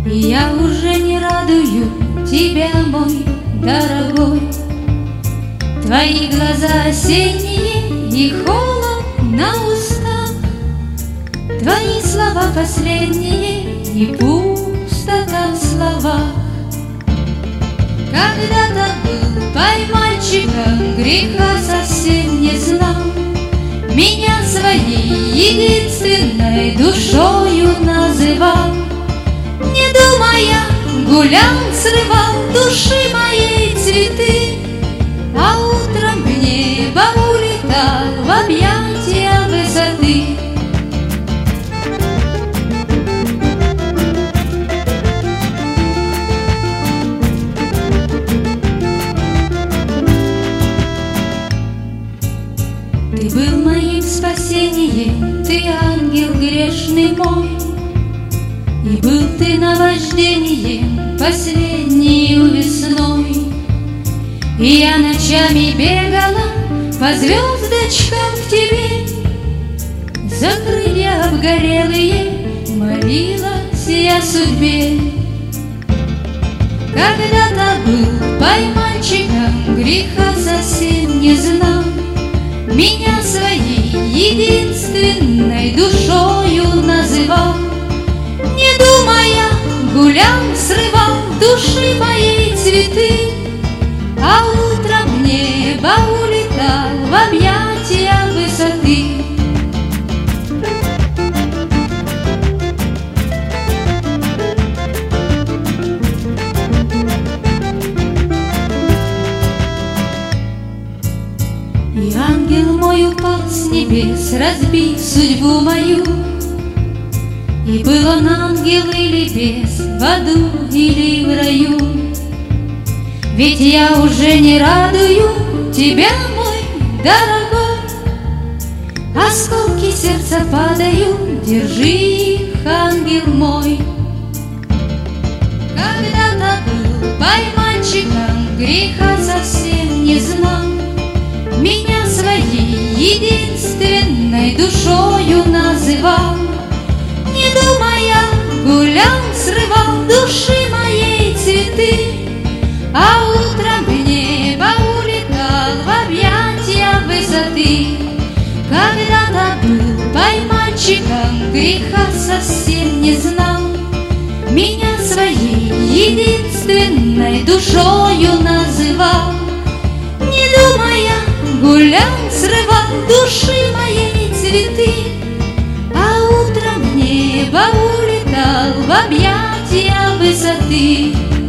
И я уже не радую тебя, мой дорогой. Твои глаза осенние и холод на устах, твои слова последние и пустота в словах. Когда-то был поймальчиком, греха совсем не знал, меня своей единственной душою называл. Не думая, гулял, срывал души моей цветы, а утром в небо улетал в объятия высоты. Ты был моим спасением, ты ангел грешный мой, и был ты наваждением последнею весной. И я ночами бегала по звездочкам к тебе, за крылья обгорелые молилась я судьбе. Когда-то был поймальчиком, греха совсем не знал, меня своей единственной душою называл. Не думая, гулял, срывал души моей цветы, а утром в небо улетал в объятия высоты. И ангел мой упал с небес, разбив судьбу мою. И был он ангел или бес, в аду или в раю. Ведь я уже не радую тебя, мой дорогой. Осколки сердца падают, держи их, ангел мой. Когда-то был поймальчиком, греха совсем не знал, меня своей единственной душою называл. Не думая, гулял, срывал души моей цветы, а утром в небо улетал в объятия высоты. Когда-то был поймальчиком, греха совсем не знал, меня своей единственной душою называл. Не думая, гулял, срывал души моей цветы, а утром в небо улетал в объятия высоты.